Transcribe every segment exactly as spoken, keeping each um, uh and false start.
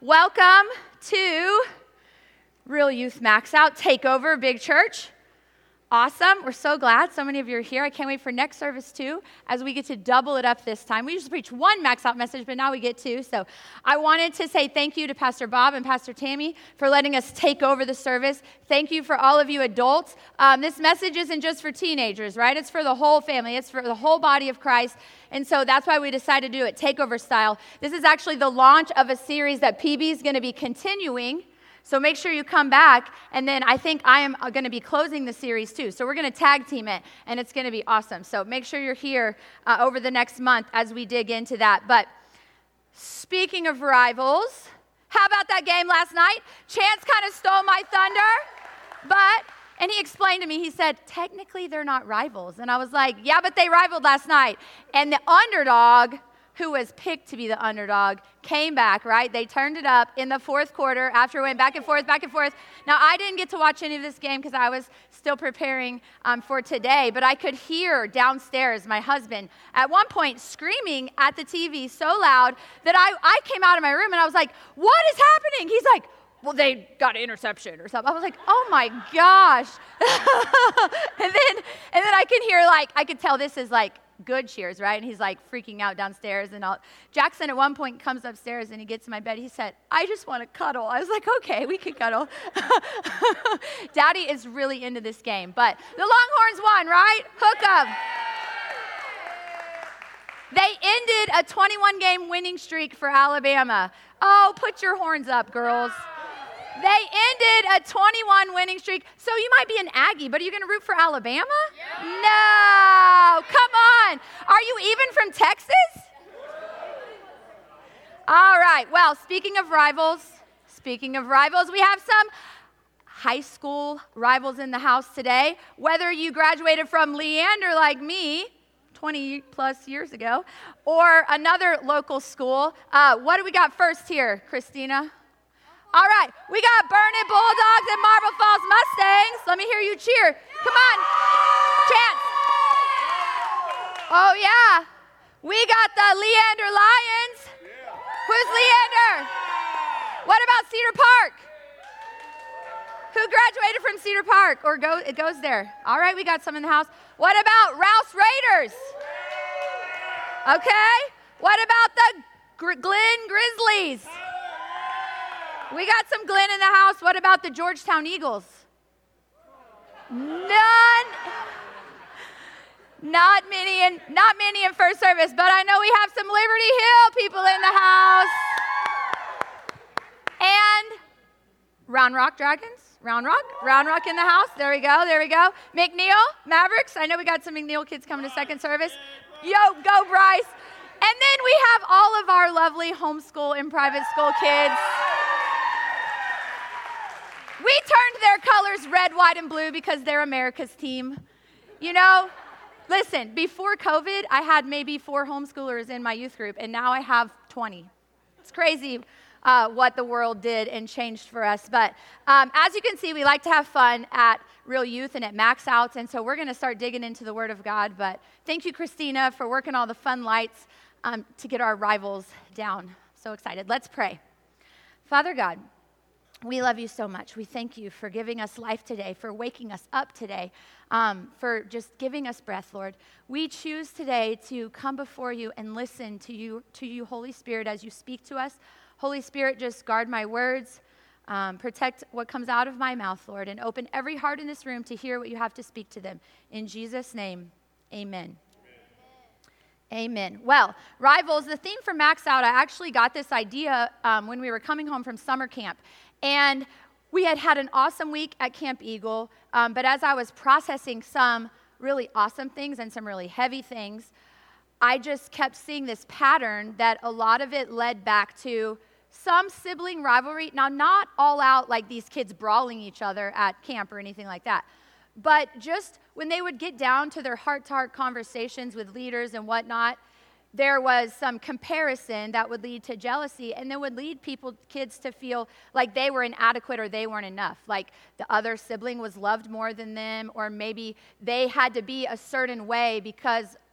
Welcome to Real Youth Max Out Takeover Big Church. Awesome. We're so glad so many of you are here. I can't wait for next service too, as we get to double it up this time. We usually preach one Max Out message, but now we get two. So I wanted to say thank you to Pastor Bob and Pastor Tammy for letting us take over the service. Thank you for all of you adults. Um, this message isn't just for teenagers, right? It's for the whole family. It's for the whole body of Christ. And so that's why we decided to do it takeover style. This is actually the launch of a series that P B is going to be continuing. So make sure you come back, and then I think I am going to be closing the series too. So we're going to tag team it, and it's going to be awesome. So make sure you're here uh, over the next month as we dig into that. But speaking of rivals, how about that game last night? Chance kind of stole my thunder, but, and he explained to me, he said, technically they're not rivals. And I was like, yeah, but they rivaled last night. And the underdog, who was picked to be the underdog, came back, right? They turned it up in the fourth quarter after it went back and forth, back and forth. Now, I didn't get to watch any of this game because I was still preparing um, for today, but I could hear downstairs my husband at one point screaming at the T V so loud that I, I came out of my room and I was like, what is happening? He's like, well, they got an interception or something. I was like, oh my gosh. and then and then I can hear like, I could tell this is like, good cheers, right? And he's like freaking out downstairs. And all. Jackson at one point comes upstairs and he gets in my bed. He said, I just want to cuddle. I was like, okay, we can cuddle. Daddy is really into this game. But the Longhorns won, right? Hook 'em. They ended a twenty-one game winning streak for Alabama. Oh, put your horns up, girls. They ended a twenty-one winning streak. So you might be an Aggie, but are you going to root for Alabama? Yeah. No. Come on. Are you even from Texas? All right. Well, speaking of rivals, speaking of rivals, we have some high school rivals in the house today. Whether you graduated from Leander like me twenty plus years ago, or another local school. Uh, what do we got first here, Christina? All right, we got Burnet Bulldogs and Marble Falls Mustangs. Let me hear you cheer. Come on, Chance. Oh, yeah. We got the Leander Lions. Who's Leander? What about Cedar Park? Who graduated from Cedar Park or go, it goes there? All right, we got some in the house. What about Rouse Raiders? Okay. What about the Gr- Glen Grizzlies? We got some Glenn in the house. What about the Georgetown Eagles? None. Not many in, not many in first service, but I know we have some Liberty Hill people in the house. And Round Rock Dragons. Round Rock. Round Rock in the house. There we go. There we go. McNeil Mavericks. I know we got some McNeil kids coming to second service. Yo, go Bryce. And then we have all of our lovely homeschool and private school kids. We turned their colors red, white, and blue because they're America's team. You know, listen, before COVID, I had maybe four homeschoolers in my youth group, and now I have twenty. It's crazy uh, what the world did and changed for us. But um, as you can see, we like to have fun at Real Youth and at Max Outs, and so we're going to start digging into the Word of God. But thank you, Christina, for working all the fun lights um, to get our rivals down. So excited. Let's pray. Father God, we love you so much. We thank you for giving us life today, for waking us up today, um, for just giving us breath, Lord. We choose today to come before you and listen to you, to you, Holy Spirit, as you speak to us. Holy Spirit, just guard my words, um, protect what comes out of my mouth, Lord, and open every heart in this room to hear what you have to speak to them. In Jesus' name, amen. Amen. Well, rivals, the theme for Max Out, I actually got this idea um, when we were coming home from summer camp. And we had had an awesome week at Camp Eagle, um, but as I was processing some really awesome things and some really heavy things, I just kept seeing this pattern that a lot of it led back to some sibling rivalry. Now, not all out like these kids brawling each other at camp or anything like that, but just when they would get down to their heart-to-heart conversations with leaders and whatnot, there was some comparison that would lead to jealousy, and then would lead people, kids, to feel like they were inadequate or they weren't enough, like the other sibling was loved more than them, or maybe they had to be a certain way because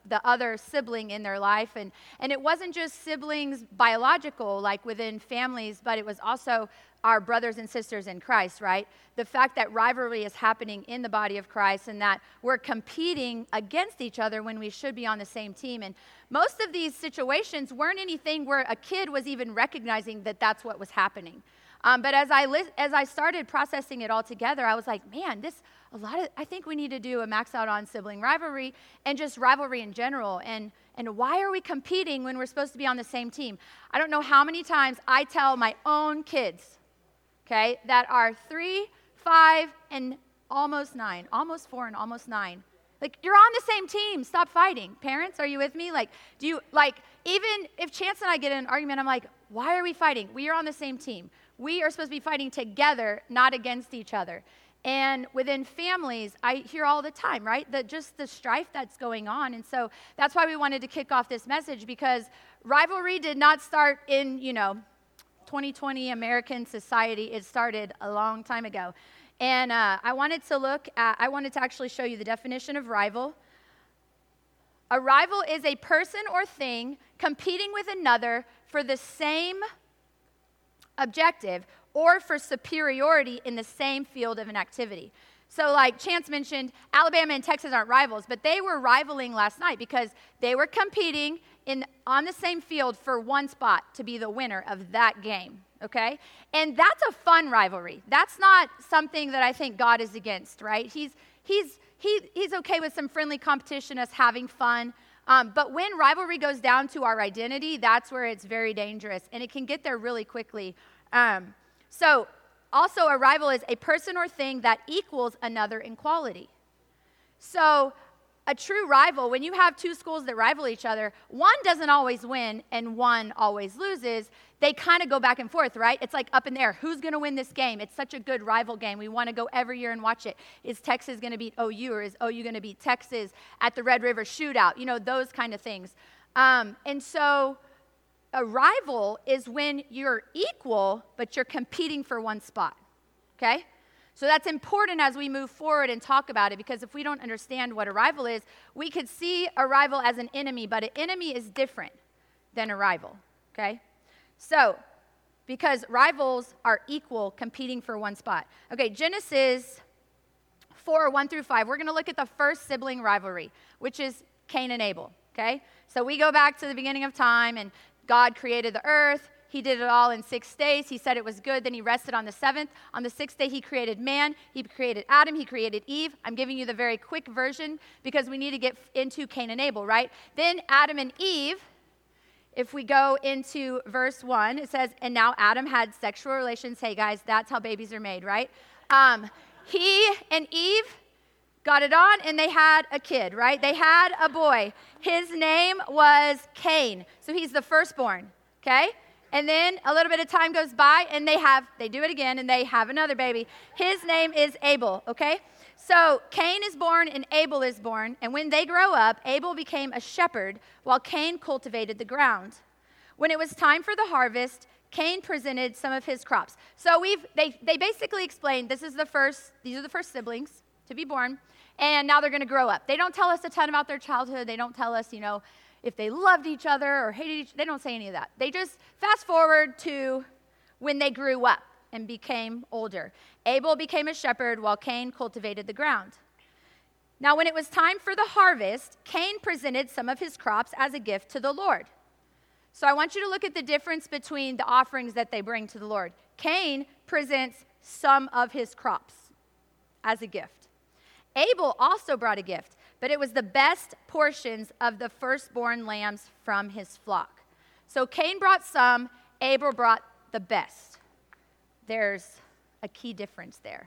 the other sibling in their life. And, and it wasn't just siblings biological, like within families, but it was also our brothers and sisters in Christ, right? The fact that rivalry is happening in the body of Christ and that we're competing against each other when we should be on the same team. And most of these situations weren't anything where a kid was even recognizing that that's what was happening. Um, but as I li- as I started processing it all together, I was like, man, this a lot of I think we need to do a max out on sibling rivalry and just rivalry in general. And and why are we competing when we're supposed to be on the same team? I don't know how many times I tell my own kids, okay, that are three, five, and almost nine, almost four and almost nine. Like, you're on the same team. Stop fighting. Parents, are you with me? Like, do you, like, even if Chance and I get in an argument, I'm like, why are we fighting? We are on the same team. We are supposed to be fighting together, not against each other. And within families, I hear all the time, right? That just the strife that's going on. And so that's why we wanted to kick off this message, because rivalry did not start in, you know, twenty twenty American society. It started a long time ago. And uh, I wanted to look at, I wanted to actually show you the definition of rival. A rival is a person or thing competing with another for the same objective or for superiority in the same field of an activity. So like Chance mentioned, Alabama and Texas aren't rivals, but they were rivaling last night because they were competing in on the same field for one spot to be the winner of that game, okay? And that's a fun rivalry. That's not something that I think God is against, right? He's he's he, he's okay with some friendly competition, us having fun. Um, but when rivalry goes down to our identity, that's where it's very dangerous, and it can get there really quickly. Um, so also a rival is a person or thing that equals another in quality. So a true rival, when you have two schools that rival each other, one doesn't always win and one always loses. They kind of go back and forth, right? It's like up in the air. Who's going to win this game? It's such a good rival game. We want to go every year and watch it. Is Texas going to beat O U, or is O U going to beat Texas at the Red River Shootout? You know, those kind of things. Um, and so a rival is when you're equal, but you're competing for one spot, okay? So that's important as we move forward and talk about it, because if we don't understand what a rival is, we could see a rival as an enemy, but an enemy is different than a rival, okay? So, because rivals are equal, competing for one spot. Okay, Genesis four, one through five, we're going to look at the first sibling rivalry, which is Cain and Abel, okay? So we go back to the beginning of time, and God created the earth. He did it all in six days. He said it was good. Then he rested on the seventh. On the sixth day, he created man. He created Adam. He created Eve. I'm giving you the very quick version because we need to get into Cain and Abel, right? Then Adam and Eve, if we go into verse one, it says, and now Adam had sexual relations. Hey, guys, that's how babies are made, right? Um, he and Eve got it on, and they had a kid, right? They had a boy. His name was Cain. So he's the firstborn, okay? And then a little bit of time goes by, and they have, they do it again, and they have another baby. His name is Abel, okay? So Cain is born, and Abel is born. And when they grow up, Abel became a shepherd, while Cain cultivated the ground. When it was time for the harvest, Cain presented some of his crops. So we've, they, they basically explained, this is the first, these are the first siblings to be born, and now they're going to grow up. They don't tell us a ton about their childhood. They don't tell us, you know, if they loved each other or hated each other. They don't say any of that. They just fast forward to when they grew up and became older. Abel became a shepherd while Cain cultivated the ground. Now, when it was time for the harvest, Cain presented some of his crops as a gift to the Lord. So I want you to look at the difference between the offerings that they bring to the Lord. Cain presents some of his crops as a gift. Abel also brought a gift, but it was the best portions of the firstborn lambs from his flock. So Cain brought some, Abel brought the best. There's a key difference there.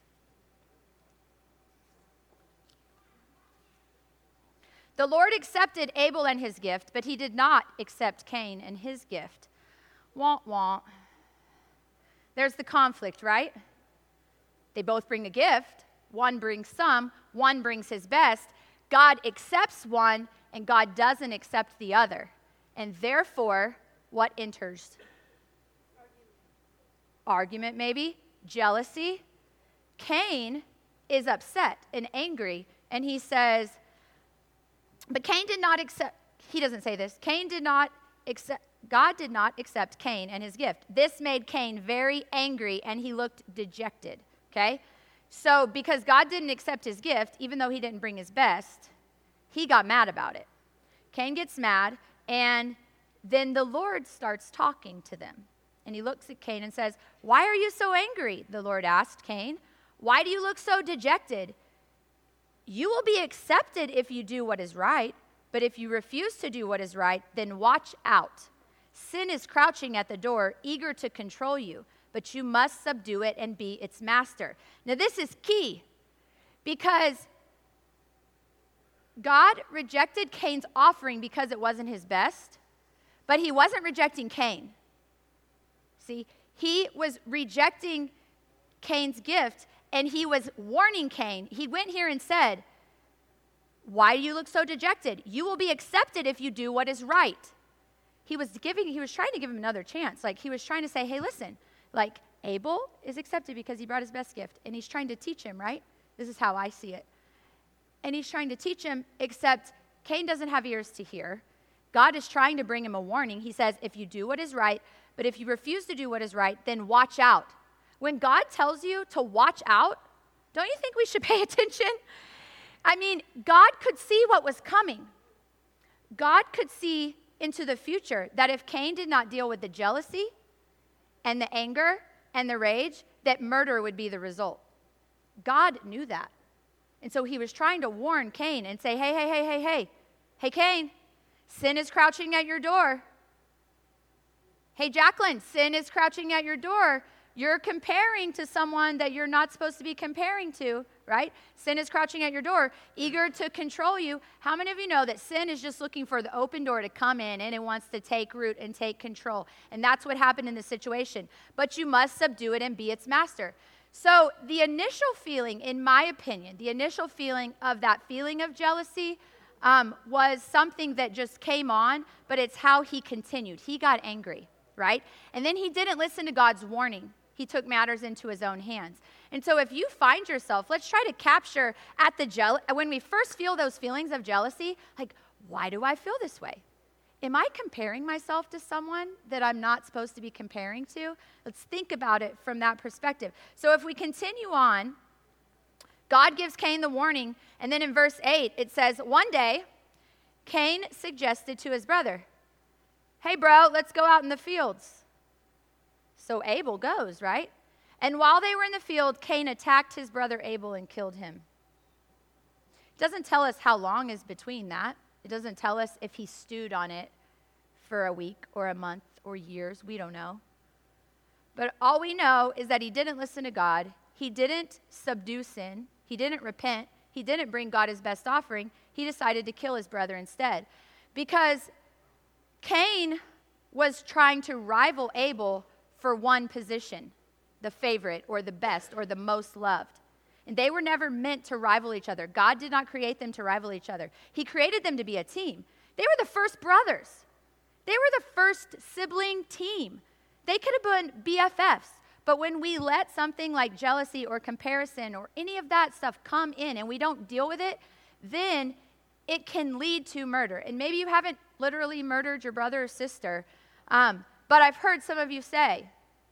The Lord accepted Abel and his gift, but he did not accept Cain and his gift. Wah, wah. There's the conflict, right? They both bring a gift. One brings some, one brings his best. God accepts one, and God doesn't accept the other. And therefore, what enters? Argument, Argument maybe. Jealousy. Cain is upset and angry, and he says, But Cain did not accept, he doesn't say this, Cain did not accept, God did not accept Cain and his gift. This made Cain very angry, and he looked dejected, okay? So because God didn't accept his gift, even though he didn't bring his best, he got mad about it. Cain gets mad, and then the Lord starts talking to them. And he looks at Cain and says, "Why are you so angry?" the Lord asked Cain. "Why do you look so dejected? You will be accepted if you do what is right, but if you refuse to do what is right, then watch out. Sin is crouching at the door, eager to control you, but you must subdue it and be its master." Now, this is key because God rejected Cain's offering because it wasn't his best, but he wasn't rejecting Cain. See, he was rejecting Cain's gift, and he was warning Cain. He went here and said, "Why do you look so dejected? You will be accepted if you do what is right." He was giving, he was trying to give him another chance. Like, he was trying to say, hey, listen, like, Abel is accepted because he brought his best gift, and he's trying to teach him, right? This is how I see it. And he's trying to teach him, except Cain doesn't have ears to hear. God is trying to bring him a warning. He says, if you do what is right, but if you refuse to do what is right, then watch out. When God tells you to watch out, don't you think we should pay attention? I mean, God could see what was coming. God could see into the future that if Cain did not deal with the jealousy and the anger and the rage, that murder would be the result. God knew that. And so he was trying to warn Cain and say, hey, hey, hey, hey, hey, hey, Cain, sin is crouching at your door. Hey, Jacqueline, sin is crouching at your door. You're comparing to someone that you're not supposed to be comparing to, right? Sin is crouching at your door, eager to control you. How many of you know that sin is just looking for the open door to come in, and it wants to take root and take control? And that's what happened in this situation. But you must subdue it and be its master. So the initial feeling, in my opinion, the initial feeling of that feeling of jealousy um, was something that just came on, but it's how he continued. He got angry, right? And then he didn't listen to God's warning. He took matters into his own hands. And so if you find yourself, let's try to capture at the jeal- when we first feel those feelings of jealousy, like, why do I feel this way? Am I comparing myself to someone that I'm not supposed to be comparing to? Let's think about it from that perspective. So if we continue on, God gives Cain the warning, and then in verse eight, it says, one day, Cain suggested to his brother, hey, bro, let's go out in the fields. So Abel goes, right? And while they were in the field, Cain attacked his brother Abel and killed him. It doesn't tell us how long is between that. It doesn't tell us if he stewed on it for a week or a month or years. We don't know. But all we know is that he didn't listen to God. He didn't subdue sin. He didn't repent. He didn't bring God his best offering. He decided to kill his brother instead. Because Cain was trying to rival Abel for one position, the favorite or the best or the most loved. And they were never meant to rival each other. God did not create them to rival each other. He created them to be a team. They were the first brothers. They were the first sibling team. They could have been B F Fs. But when we let something like jealousy or comparison or any of that stuff come in and we don't deal with it, then it can lead to murder. And maybe you haven't literally murdered your brother or sister, um, but I've heard some of you say,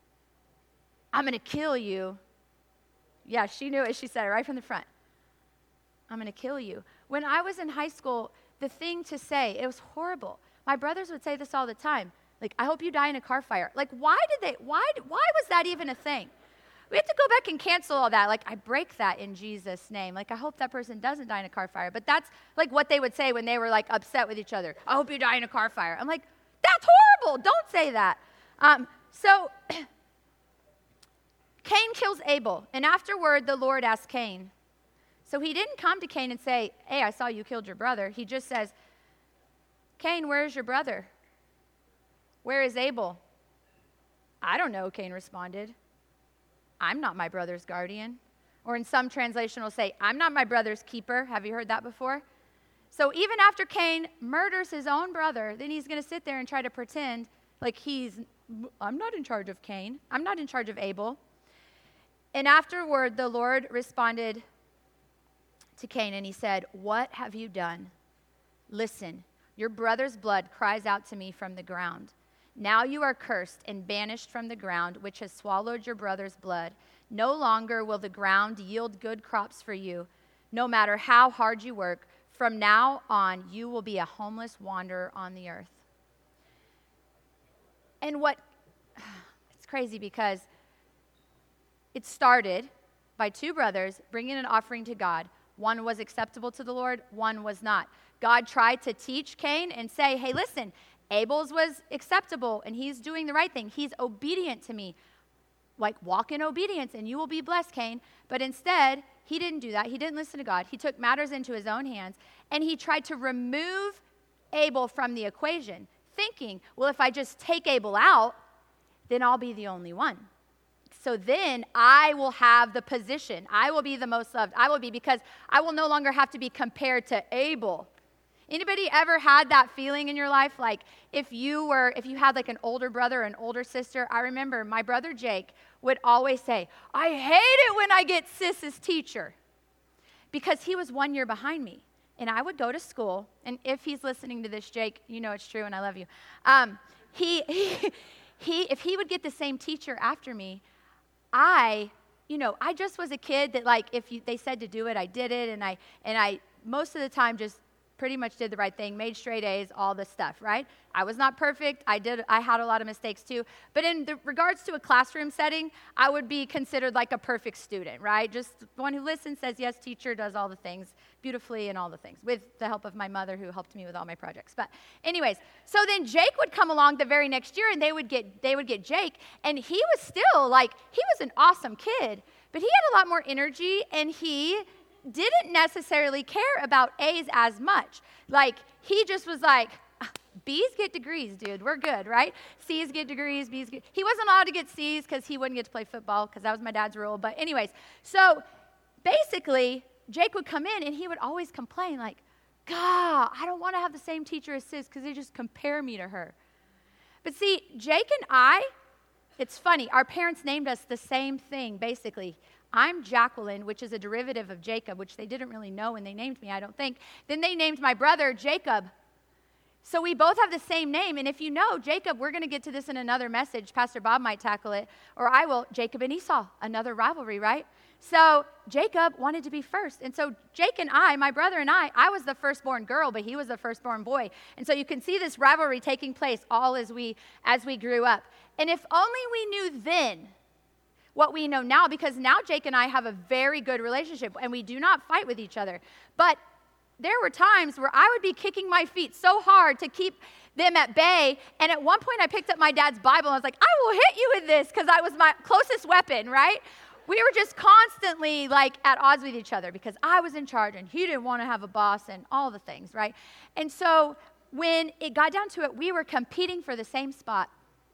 I'm going to kill you. Yeah, she knew it. She said it right from the front. I'm going to kill you. When I was in high school, the thing to say, it was horrible. My brothers would say this all the time. Like, I hope you die in a car fire. Like, why did they, why, why was that even a thing? We have to go back and cancel all that. Like, I break that in Jesus' name. Like, I hope that person doesn't die in a car fire. But that's like what they would say when they were like upset with each other. I hope you die in a car fire. I'm like, that's horrible. Don't say that. Um, so Cain kills Abel. And afterward, the Lord asked Cain. So he didn't come to Cain and say, hey, I saw you killed your brother. He just says, Cain, where is your brother? Where is Abel? I don't know, Cain responded. I'm not my brother's guardian. Or in some translation will say, I'm not my brother's keeper. Have you heard that before? So even after Cain murders his own brother, then he's going to sit there and try to pretend like he's, I'm not in charge of Cain. I'm not in charge of Abel. And afterward, the Lord responded to Cain and he said, what have you done? Listen, your brother's blood cries out to me from the ground. Now you are cursed and banished from the ground, which has swallowed your brother's blood. No longer will the ground yield good crops for you, no matter how hard you work. From now on, you will be a homeless wanderer on the earth. And what, it's crazy because it started by two brothers bringing an offering to God. One was acceptable to the Lord, one was not. God tried to teach Cain and say, hey, listen, Abel's was acceptable and he's doing the right thing. He's obedient to me. Like, walk in obedience and you will be blessed, Cain. But instead, he didn't do that. He didn't listen to God. He took matters into his own hands and he tried to remove Abel from the equation, thinking, well, if I just take Abel out, then I'll be the only one. So then I will have the position. I will be the most loved. I will be, because I will no longer have to be compared to Abel. Anybody ever had that feeling in your life? Like if you were, if you had like an older brother or an older sister, I remember my brother Jake would always say, I hate it when I get Sis's teacher, because he was one year behind me. And I would go to school, and if he's listening to this, Jake, you know it's true and I love you. Um, he, he, he, if he would get the same teacher after me, I, you know, I just was a kid that like if you, they said to do it, I did it, and I, and I most of the time just pretty much did the right thing, made straight A's, all this stuff, right? I was not perfect. I did. I had a lot of mistakes too. But in the regards to a classroom setting, I would be considered like a perfect student, right? Just one who listens, says yes, teacher, does all the things beautifully and all the things, with the help of my mother who helped me with all my projects. But anyways, so then Jake would come along the very next year, and they would get they would get Jake, and he was still like, he was an awesome kid, but he had a lot more energy, and he didn't necessarily care about A's as much. Like, he just was like, B's get degrees, dude. We're good, right? C's get degrees, B's get... He wasn't allowed to get C's because he wouldn't get to play football, because that was my dad's rule. But anyways, so basically, Jake would come in, and he would always complain, like, God, I don't want to have the same teacher as Sis because they just compare me to her. But see, Jake and I, it's funny, our parents named us the same thing, basically. I'm Jacqueline, which is a derivative of Jacob, which they didn't really know when they named me, I don't think. Then they named my brother Jacob. So we both have the same name. And if you know Jacob, we're going to get to this in another message. Pastor Bob might tackle it, or I will. Jacob and Esau, another rivalry, right? So Jacob wanted to be first. And so Jake and I, my brother and I, I was the firstborn girl, but he was the firstborn boy. And so you can see this rivalry taking place all as we as we grew up. And if only we knew then what we know now, because now Jake and I have a very good relationship and we do not fight with each other. But there were times where I would be kicking my feet so hard to keep them at bay. And at one point I picked up my dad's Bible and I was like, I will hit you with this, because I was my closest weapon, right? We were just constantly like at odds with each other because I was in charge and he didn't want to have a boss and all the things, right? And so when it got down to it, we were competing for the same spot.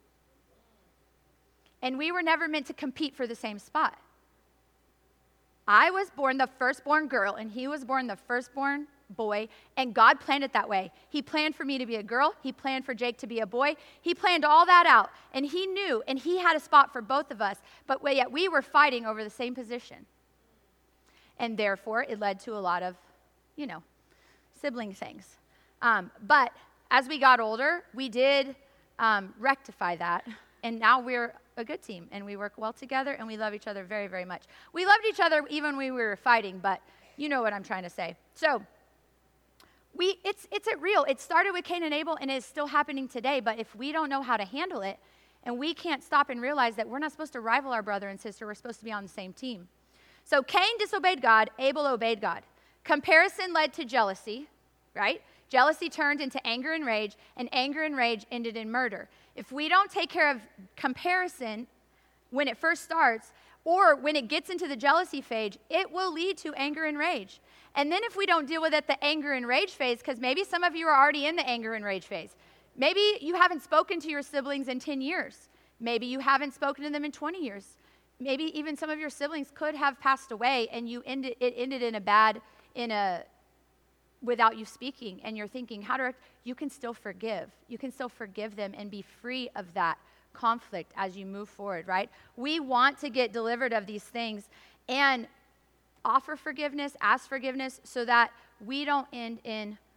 And we were never meant to compete for the same spot. I was born the firstborn girl, and he was born the firstborn boy, and God planned it that way. He planned for me to be a girl. He planned for Jake to be a boy. He planned all that out, and he knew, and he had a spot for both of us, but yet we were fighting over the same position. And therefore, it led to a lot of, you know, sibling things. Um, but as we got older, we did um, rectify that, and now we're a good team, and we work well together, and we love each other very, very much. We loved each other even when we were fighting, but you know what I'm trying to say. So we, it's it's it real. It started with Cain and Abel, and it's still happening today, but if we don't know how to handle it, and we can't stop and realize that we're not supposed to rival our brother and sister, we're supposed to be on the same team. So Cain disobeyed God, Abel obeyed God. Comparison led to jealousy, right? Jealousy turned into anger and rage, and anger and rage ended in murder. If we don't take care of comparison when it first starts, or when it gets into the jealousy phase, it will lead to anger and rage. And then if we don't deal with it, the anger and rage phase, because maybe some of you are already in the anger and rage phase. Maybe you haven't spoken to your siblings in ten years. Maybe you haven't spoken to them in twenty years. Maybe even some of your siblings could have passed away, and you ended, it ended in a bad, in a, without you speaking, and you're thinking, how do I, you can still forgive. You can still forgive them and be free of that conflict as you move forward, right? We want to get delivered of these things and offer forgiveness, ask forgiveness, so that we don't end in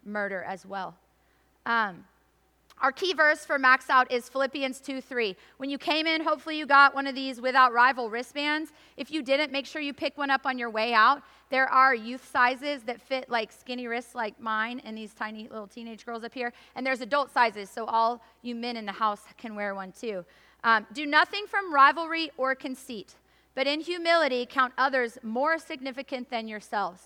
murder as well. Um, our key verse for Max Out is Philippians two three. When you came in, hopefully you got one of these Without Rival wristbands. If you didn't, make sure you pick one up on your way out. There are youth sizes that fit like skinny wrists like mine and these tiny little teenage girls up here. And there's adult sizes, so all you men in the house can wear one too. Um, Do nothing from rivalry or conceit, but in humility count others more significant than yourselves.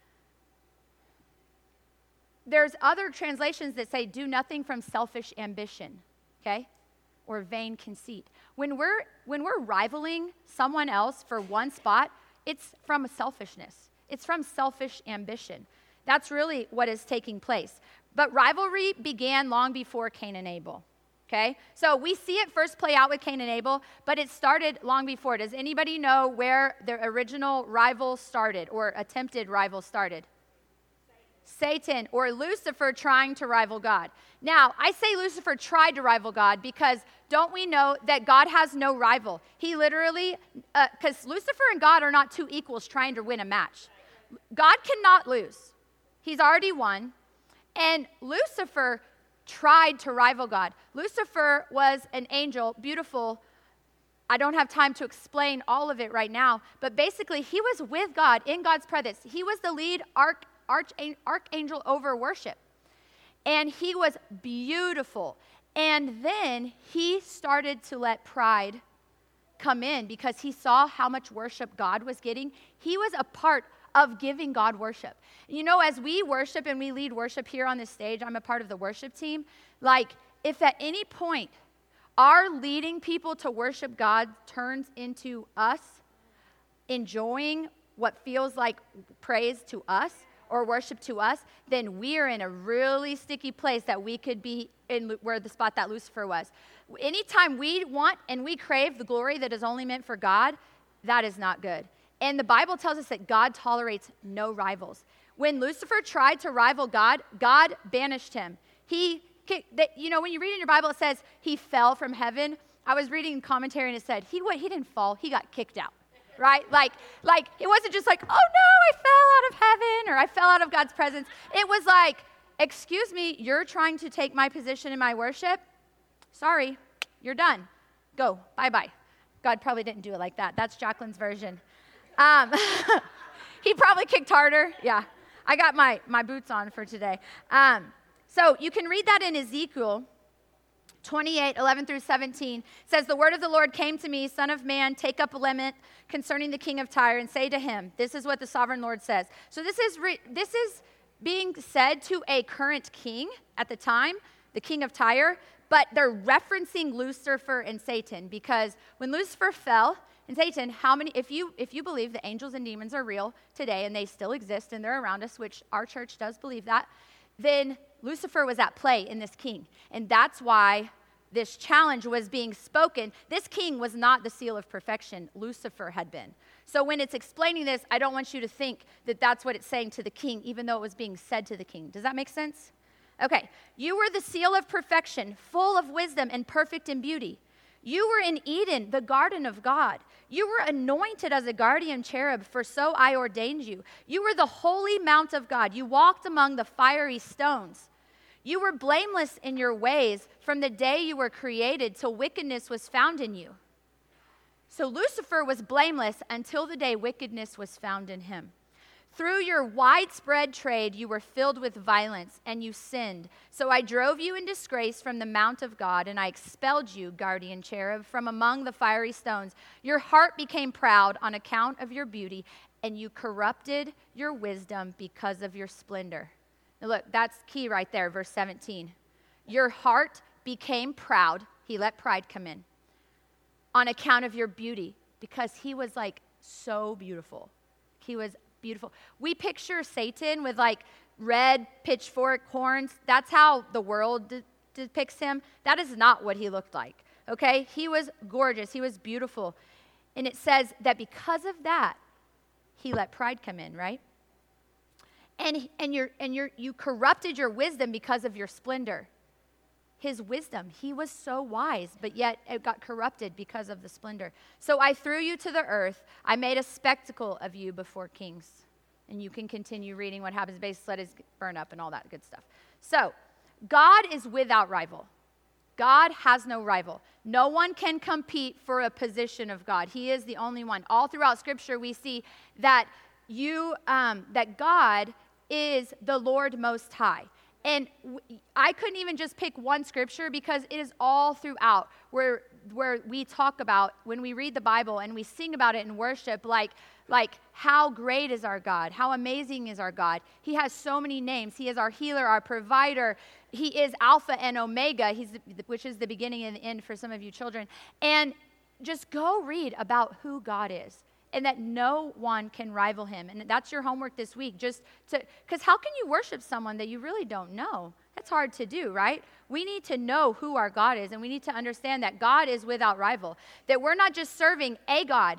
There's other translations that say, do nothing from selfish ambition, okay, or vain conceit. When we're, when we're rivaling someone else for one spot, it's from selfishness. It's from selfish ambition. That's really what is taking place. But rivalry began long before Cain and Abel, okay? So we see it first play out with Cain and Abel, but it started long before. Does anybody know where the original rival started or attempted rival started? Satan, or Lucifer, trying to rival God. Now, I say Lucifer tried to rival God because don't we know that God has no rival? He literally, because uh, Lucifer and God are not two equals trying to win a match. God cannot lose. He's already won. And Lucifer tried to rival God. Lucifer was an angel, beautiful. I don't have time to explain all of it right now, but basically he was with God, in God's presence. He was the lead arch archangel over worship. And he was beautiful. And then he started to let pride come in because he saw how much worship God was getting. He was a part of giving God worship. You know, as we worship and we lead worship here on this stage, I'm a part of the worship team. Like, if at any point our leading people to worship God turns into us enjoying what feels like praise to us, or worship to us, then we are in a really sticky place that we could be in where the spot that Lucifer was. Anytime we want and we crave the glory that is only meant for God, that is not good. And the Bible tells us that God tolerates no rivals. When Lucifer tried to rival God, God banished him. He, you know, when you read in your Bible, it says he fell from heaven. I was reading commentary and it said he he didn't fall, he got kicked out. Right? Like, like it wasn't just like, oh no, I fell out of heaven or I fell out of God's presence. It was like, excuse me, you're trying to take my position in my worship? Sorry, you're done. Go, bye-bye. God probably didn't do it like that. That's Jacqueline's version. Um, he probably kicked harder. Yeah, I got my, my boots on for today. Um, so you can read that in Ezekiel twenty-eight, eleven through seventeen, says, the word of the Lord came to me, son of man, take up a lament concerning the king of Tyre and say to him, this is what the sovereign Lord says. So this is re- this is being said to a current king at the time, the king of Tyre, but they're referencing Lucifer and Satan because when Lucifer fell and Satan, how many, if you if you believe the angels and demons are real today and they still exist and they're around us, which our church does believe that, then Lucifer was at play in this king. And that's why this challenge was being spoken. This king was not the seal of perfection. Lucifer had been. So when it's explaining this, I don't want you to think that that's what it's saying to the king, even though it was being said to the king. Does that make sense? Okay. You were the seal of perfection, full of wisdom and perfect in beauty. You were in Eden, the garden of God. You were anointed as a guardian cherub, for so I ordained you. You were the holy mount of God. You walked among the fiery stones. You were blameless in your ways from the day you were created till wickedness was found in you. So Lucifer was blameless until the day wickedness was found in him. Through your widespread trade, you were filled with violence, and you sinned. So I drove you in disgrace from the mount of God, and I expelled you, guardian cherub, from among the fiery stones. Your heart became proud on account of your beauty, and you corrupted your wisdom because of your splendor. Now look, that's key right there, verse seventeen. Your heart became proud. He let pride come in. On account of your beauty, because he was like so beautiful. He was beautiful. We picture Satan with like red pitchfork horns. That's how the world de- depicts him. That is not what he looked like, okay? He was gorgeous. He was beautiful. And it says that because of that, he let pride come in, right? And and you're and you're you corrupted your wisdom because of your splendor. His wisdom, he was so wise, but yet it got corrupted because of the splendor. So I threw you to the earth. I made a spectacle of you before kings. And you can continue reading what happens. Basically, let his burn up and all that good stuff. So, God is without rival. God has no rival. No one can compete for a position of God. He is the only one. All throughout Scripture, we see that you, um, that God is the Lord Most High. And w- I couldn't even just pick one scripture because it is all throughout where where we talk about when we read the Bible and we sing about it in worship, like like how great is our God, how amazing is our God. He has so many names. He is our healer, our provider. He is Alpha and Omega, he's the, which is the beginning and the end for some of you children. And just go read about who God is. And that no one can rival him. And that's your homework this week. Just to, because how can you worship someone that you really don't know? That's hard to do, right? We need to know who our God is, and we need to understand that God is without rival. That we're not just serving a God.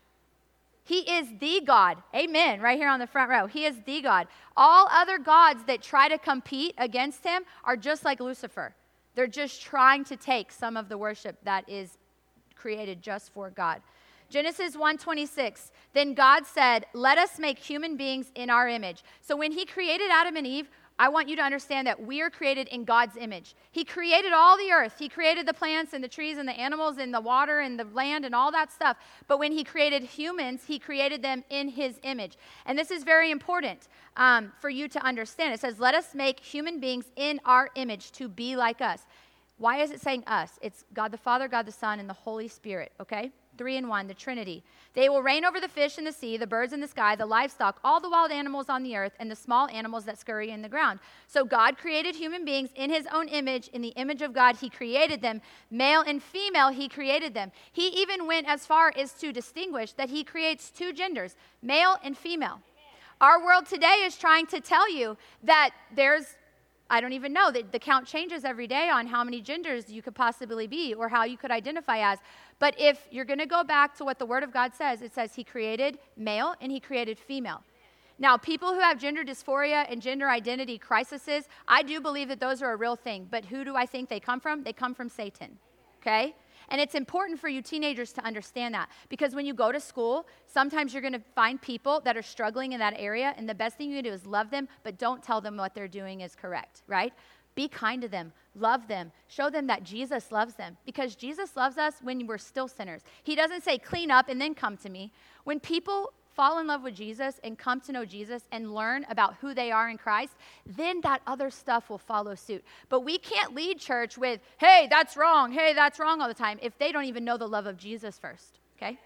He is the God. Amen. Right here on the front row. He is the God. All other gods that try to compete against him are just like Lucifer. They're just trying to take some of the worship that is created just for God. Genesis one twenty-six, then God said, let us make human beings in our image. So when he created Adam and Eve, I want you to understand that we are created in God's image. He created all the earth. He created the plants and the trees and the animals and the water and the land and all that stuff. But when he created humans, he created them in his image. And this is very important um, for you to understand. It says, let us make human beings in our image to be like us. Why is it saying us? It's God the Father, God the Son, and the Holy Spirit, okay? Three in one, the Trinity. They will reign over the fish in the sea, the birds in the sky, the livestock, all the wild animals on the earth, and the small animals that scurry in the ground. So God created human beings in his own image. In the image of God, he created them. Male and female, he created them. He even went as far as to distinguish that he creates two genders, male and female. Our world today is trying to tell you that there's I don't even know that the count changes every day on how many genders you could possibly be or how you could identify as. But if you're going to go back to what the Word of God says, it says he created male and he created female. Now, people who have gender dysphoria and gender identity crises, I do believe that those are a real thing. But who do I think they come from? They come from Satan, okay? And it's important for you teenagers to understand that because when you go to school, sometimes you're going to find people that are struggling in that area, and the best thing you can do is love them, but don't tell them what they're doing is correct, right? Be kind to them, love them, show them that Jesus loves them because Jesus loves us when we're still sinners. He doesn't say clean up and then come to me. When people fall in love with Jesus and come to know Jesus and learn about who they are in Christ, then that other stuff will follow suit. But we can't lead church with, hey, that's wrong, hey, that's wrong all the time, if they don't even know the love of Jesus first, okay?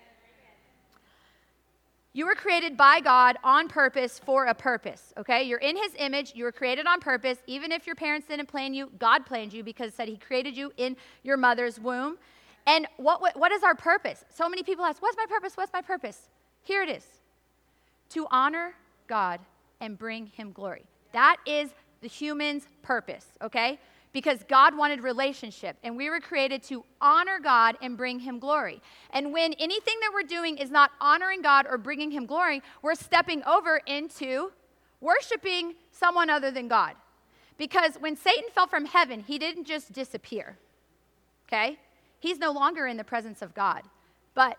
You were created by God on purpose for a purpose, okay? You're in his image. You were created on purpose. Even if your parents didn't plan you, God planned you because it said he created you in your mother's womb. And what, what, what is our purpose? So many people ask, what's my purpose? What's my purpose? Here it is. To honor God and bring him glory. That is the human's purpose, okay? Because God wanted relationship, and we were created to honor God and bring him glory. And when anything that we're doing is not honoring God or bringing him glory, we're stepping over into worshiping someone other than God. Because when Satan fell from heaven, he didn't just disappear, okay? He's no longer in the presence of God, but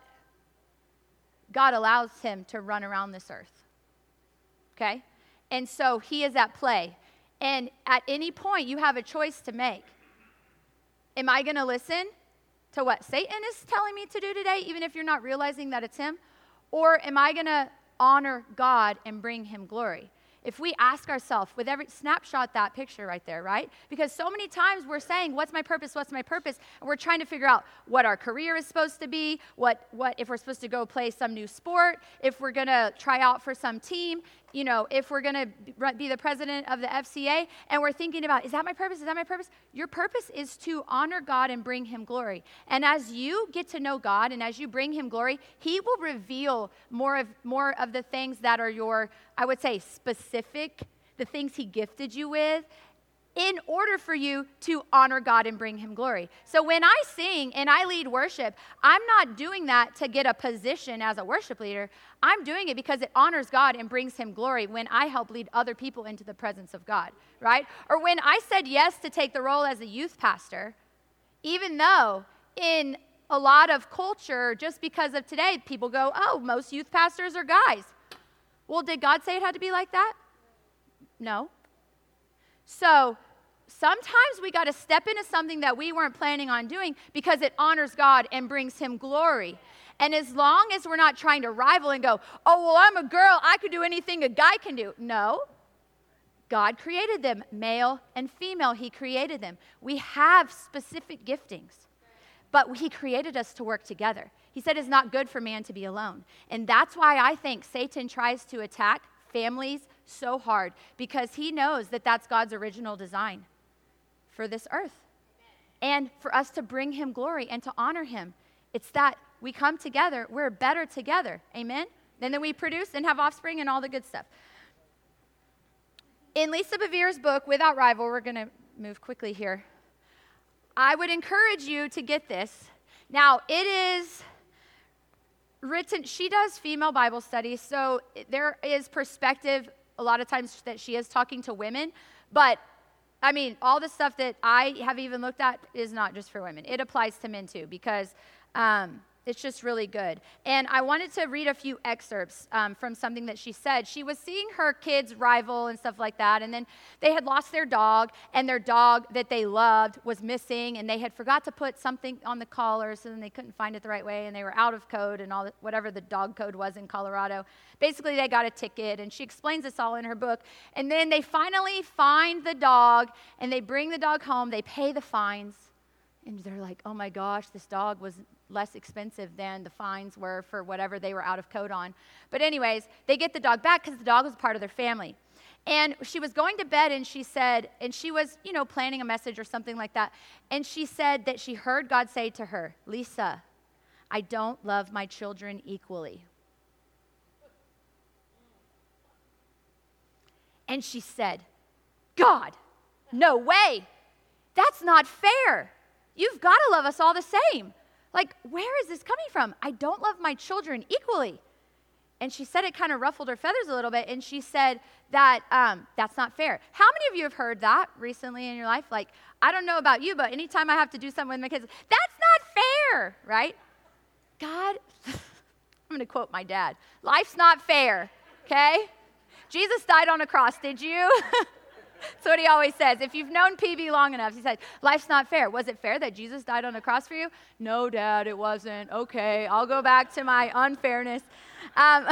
God allows him to run around this earth, okay? And so he is at play. And at any point, you have a choice to make. Am I going to listen to what Satan is telling me to do today, even if you're not realizing that it's him? Or am I going to honor God and bring him glory? If we ask ourselves, with every snapshot that picture right there, right? Because so many times we're saying, what's my purpose, what's my purpose? And we're trying to figure out what our career is supposed to be, what, what if we're supposed to go play some new sport, if we're going to try out for some team, you know, if we're going to be the president of the F C A, and we're thinking about, is that my purpose, is that my purpose? Your purpose is to honor God and bring him glory. And as you get to know God and as you bring him glory, he will reveal more of, more of the things that are your, I would say, specific, the things he gifted you with, in order for you to honor God and bring him glory. So when I sing and I lead worship, I'm not doing that to get a position as a worship leader. I'm doing it because it honors God and brings him glory when I help lead other people into the presence of God, right? Or when I said yes to take the role as a youth pastor, even though in a lot of culture, just because of today, people go, oh, most youth pastors are guys. Well, did God say it had to be like that? No. So sometimes we got to step into something that we weren't planning on doing because it honors God and brings him glory. And as long as we're not trying to rival and go, oh, well, I'm a girl, I could do anything a guy can do. No. God created them, male and female. He created them. We have specific giftings, but he created us to work together. He said it's not good for man to be alone. And that's why I think Satan tries to attack families so hard, because he knows that that's God's original design for this earth. And for us to bring him glory and to honor him. It's that we come together, we're better together. Amen? And then we produce and have offspring and all the good stuff. In Lisa Bevere's book, Without Rival, we're going to move quickly here. I would encourage you to get this. Now, it is written, she does female Bible studies, so there is perspective a lot of times that she is talking to women, but I mean, all the stuff that I have even looked at is not just for women. It applies to men too, because um, it's just really good. And I wanted to read a few excerpts um, from something that she said. She was seeing her kids rival and stuff like that, and then they had lost their dog, and their dog that they loved was missing, and they had forgot to put something on the collar, so then they couldn't find it the right way, and they were out of code and all the, whatever the dog code was in Colorado. Basically, they got a ticket, and she explains this all in her book. And then they finally find the dog, and they bring the dog home. They pay the fines, and they're like, oh my gosh, this dog was less expensive than the fines were for whatever they were out of code on. But anyways, they get the dog back because the dog was part of their family. And she was going to bed, and she said, and she was, you know, planning a message or something like that. And she said that she heard God say to her, Lisa, I don't love my children equally. And she said, God, no way. That's not fair. You've got to love us all the same. Like, where is this coming from? I don't love my children equally. And she said it kind of ruffled her feathers a little bit, and she said that um, that's not fair. How many of you have heard that recently in your life? Like, I don't know about you, but anytime I have to do something with my kids, that's not fair, right? God, I'm going to quote my dad. Life's not fair, okay? Jesus died on a cross, did you? That's what he always says. If you've known P B long enough, he said, life's not fair. Was it fair that Jesus died on a cross for you? No, Dad, it wasn't. Okay, I'll go back to my unfairness. Um,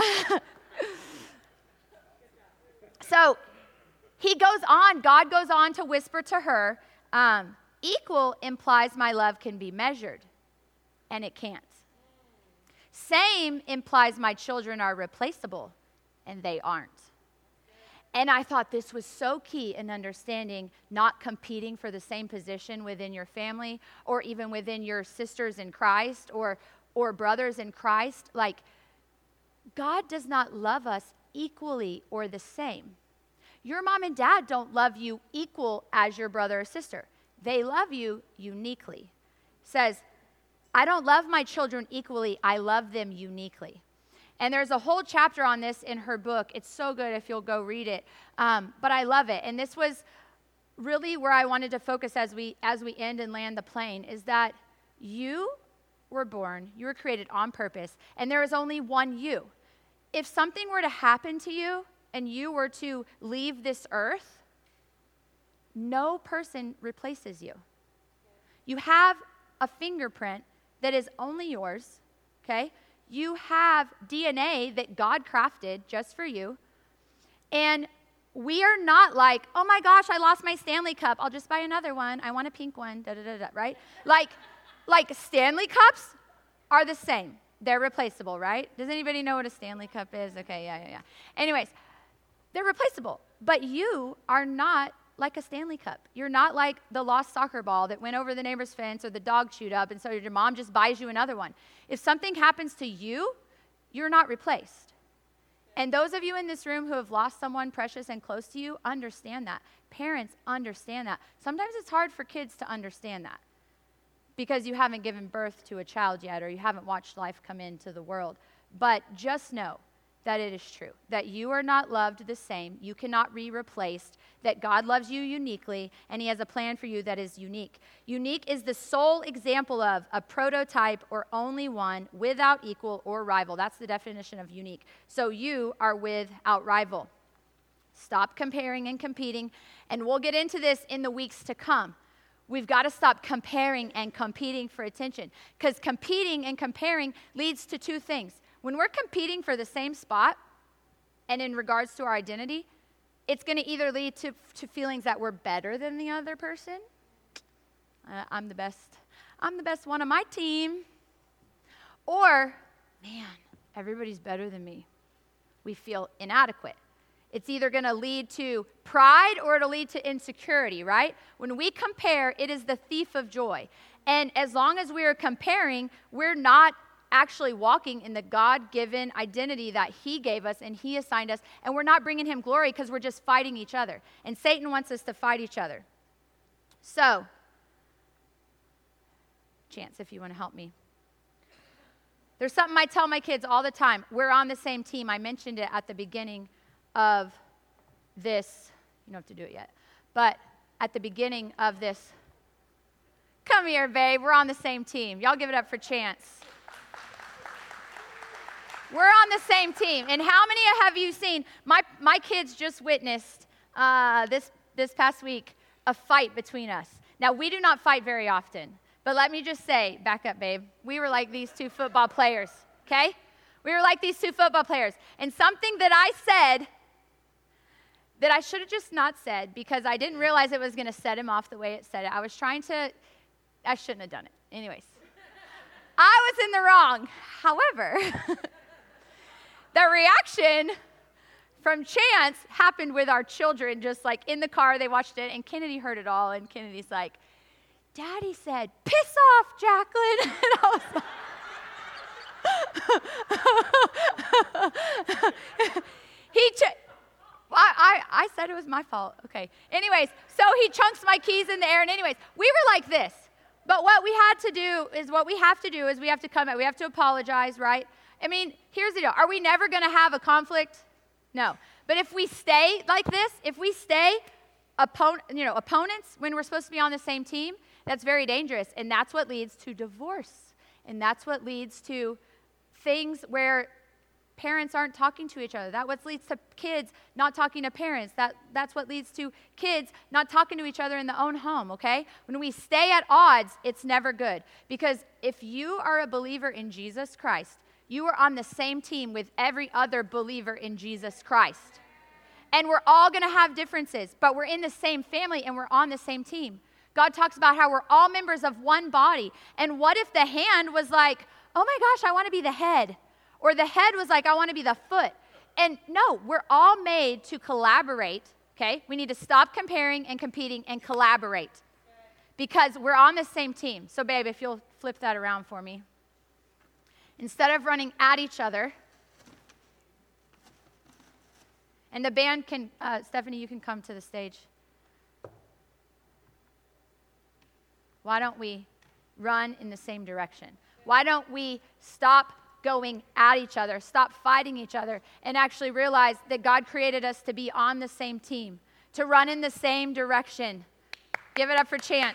so he goes on, God goes on to whisper to her, um, equal implies my love can be measured, and it can't. Same implies my children are replaceable, and they aren't. And I thought this was so key in understanding not competing for the same position within your family or even within your sisters in Christ or, or brothers in Christ. Like, God does not love us equally or the same. Your mom and dad don't love you equal as your brother or sister. They love you uniquely. Says, I don't love my children equally. I love them uniquely. And there's a whole chapter on this in her book. It's so good if you'll go read it. Um, but I love it. And this was really where I wanted to focus as we as we end and land the plane, is that you were born, you were created on purpose, and there is only one you. If something were to happen to you and you were to leave this earth, no person replaces you. You have a fingerprint that is only yours, okay? You have D N A that God crafted just for you. And we are not like, oh my gosh, I lost my Stanley Cup. I'll just buy another one. I want a pink one, da da da da, right? Like, like Stanley Cups are the same. They're replaceable, right? Does anybody know what a Stanley Cup is? Okay, yeah, yeah, yeah. Anyways, they're replaceable. But you are not like a Stanley Cup. You're not like the lost soccer ball that went over the neighbor's fence or the dog chewed up, and so your mom just buys you another one. If something happens to you, you're not replaced. And those of you in this room who have lost someone precious and close to you, understand that. Parents understand that. Sometimes it's hard for kids to understand that because you haven't given birth to a child yet or you haven't watched life come into the world. But just know that it is true, that you are not loved the same, you cannot be replaced, that God loves you uniquely, and he has a plan for you that is unique. Unique is the sole example of a prototype or only one without equal or rival. That's the definition of unique. So you are without rival. Stop comparing and competing, and we'll get into this in the weeks to come. We've got to stop comparing and competing for attention, because competing and comparing leads to two things. When we're competing for the same spot, and in regards to our identity, it's going to either lead to, to feelings that we're better than the other person. Uh, I'm the best. I'm the best one on my team. Or, man, everybody's better than me. We feel inadequate. It's either going to lead to pride or it'll lead to insecurity, right? When we compare, it is the thief of joy. And as long as we are comparing, we're not actually walking in the God-given identity that he gave us and he assigned us, and we're not bringing him glory because we're just fighting each other. And Satan wants us to fight each other. So, Chance, if you want to help me. There's something I tell my kids all the time. We're on the same team. I mentioned it at the beginning of this. You don't have to do it yet. But at the beginning of this, come here, babe. We're on the same team. Y'all give it up for Chance. We're on the same team. And how many have you seen? My my kids just witnessed uh, this this past week a fight between us. Now, we do not fight very often. But let me just say, back up, babe. We were like these two football players, okay? We were like these two football players. And something that I said that I should have just not said because I didn't realize it was going to set him off the way it said it. I was trying to, I shouldn't have done it. Anyways, I was in the wrong. However, the reaction from Chance happened with our children, just like in the car, they watched it, and Kennedy heard it all, and Kennedy's like, Daddy said, piss off, Jacqueline. And I was like, he, ch- I, I, I said it was my fault. Okay. Anyways, so he chunks my keys in the air, and anyways, we were like this. But what we had to do is what we have to do is we have to come out. We have to apologize, right? I mean, here's the deal. Are we never going to have a conflict? No. But if we stay like this, if we stay opponent, you know, opponents when we're supposed to be on the same team, that's very dangerous. And that's what leads to divorce. And that's what leads to things where parents aren't talking to each other. That's what leads to kids not talking to parents. That, that's what leads to kids not talking to each other in the own home, okay? When we stay at odds, it's never good. Because if you are a believer in Jesus Christ, you are on the same team with every other believer in Jesus Christ. And we're all going to have differences, but we're in the same family and we're on the same team. God talks about how we're all members of one body. And what if the hand was like, oh my gosh, I want to be the head? Or the head was like, I want to be the foot. And no, we're all made to collaborate, okay? We need to stop comparing and competing and collaborate because we're on the same team. So babe, if you'll flip that around for me. Instead of running at each other, and the band can, uh, Stephanie, you can come to the stage. Why don't we run in the same direction? Why don't we stop going at each other, stop fighting each other, and actually realize that God created us to be on the same team, to run in the same direction. Give it up for Chance.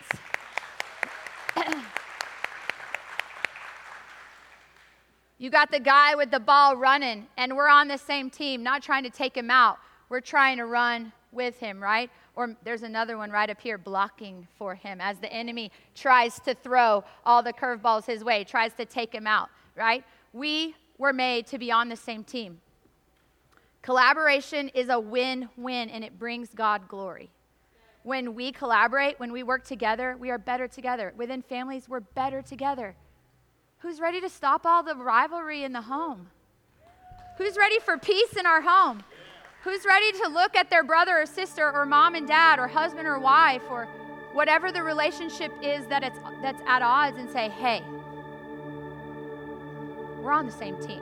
You got the guy with the ball running, and we're on the same team, not trying to take him out. We're trying to run with him, right? Or there's another one right up here blocking for him as the enemy tries to throw all the curveballs his way, tries to take him out, right? We were made to be on the same team. Collaboration is a win-win, and it brings God glory. When we collaborate, when we work together, we are better together. Within families, we're better together. Who's ready to stop all the rivalry in the home? Who's ready for peace in our home? Who's ready to look at their brother or sister or mom and dad or husband or wife or whatever the relationship is that it's that's at odds and say, hey, we're on the same team.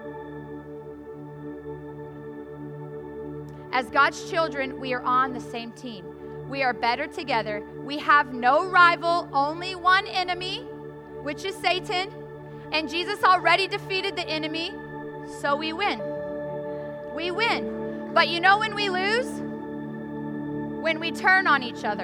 As God's children, we are on the same team. We are better together. We have no rival, only one enemy, which is Satan. And Jesus already defeated the enemy, so we win. We win. But you know when we lose? When we turn on each other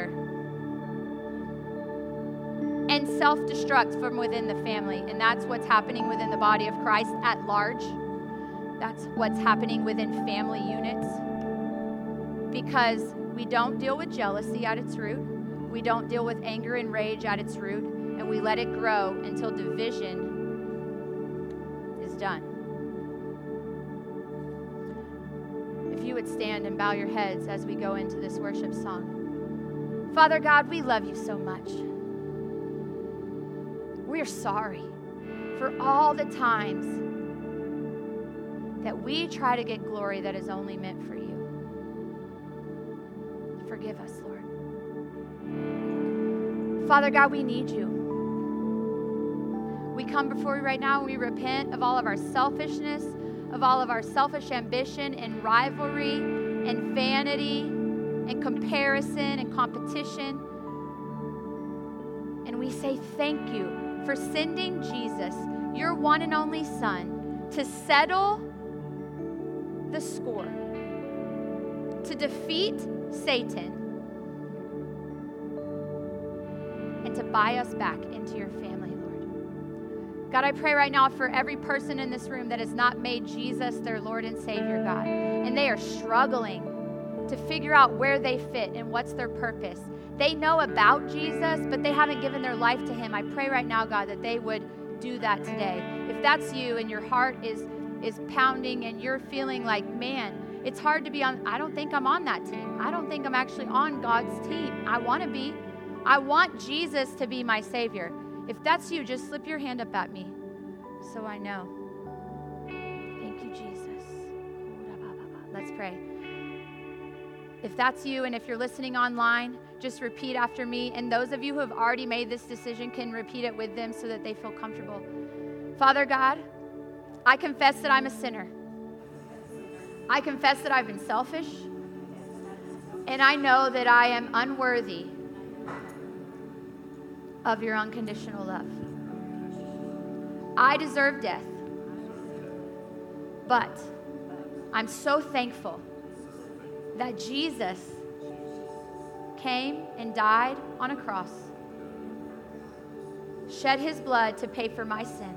and self-destruct from within the family. And that's what's happening within the body of Christ at large. That's what's happening within family units. Because we don't deal with jealousy at its root. We don't deal with anger and rage at its root. And we let it grow until division is done. If you would stand and bow your heads as we go into this worship song. Father God, we love you so much. We are sorry for all the times that we try to get glory that is only meant for you. Forgive us, Lord. Father God, we need you. We come before you right now and we repent of all of our selfishness, of all of our selfish ambition and rivalry and vanity and comparison and competition. And we say thank you for sending Jesus, your one and only Son, to settle the score, to defeat Satan, and to buy us back into your family, Lord. God, I pray right now for every person in this room that has not made Jesus their Lord and Savior, God, and they are struggling to figure out where they fit and what's their purpose. They know about Jesus, but they haven't given their life to him. I pray right now, God, that they would do that today. If that's you and your heart is is pounding and you're feeling like, man, it's hard to be on, I don't think I'm on that team. I don't think I'm actually on God's team. I want to be. I want Jesus to be my Savior. If that's you, just slip your hand up at me so I know. Thank you, Jesus. Let's pray. If that's you and if you're listening online, just repeat after me. And those of you who have already made this decision can repeat it with them so that they feel comfortable. Father God, I confess that I'm a sinner. I confess that I've been selfish. And I know that I am unworthy of your unconditional love. I deserve death. But I'm so thankful that Jesus came and died on a cross, shed his blood to pay for my sin.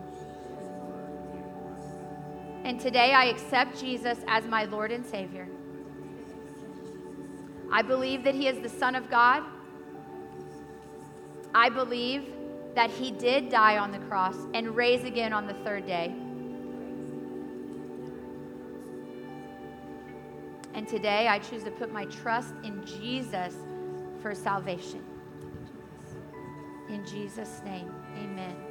And today I accept Jesus as my Lord and Savior. I believe that he is the Son of God. I believe that he did die on the cross and rise again on the third day. And today I choose to put my trust in Jesus for salvation. In Jesus' name, amen.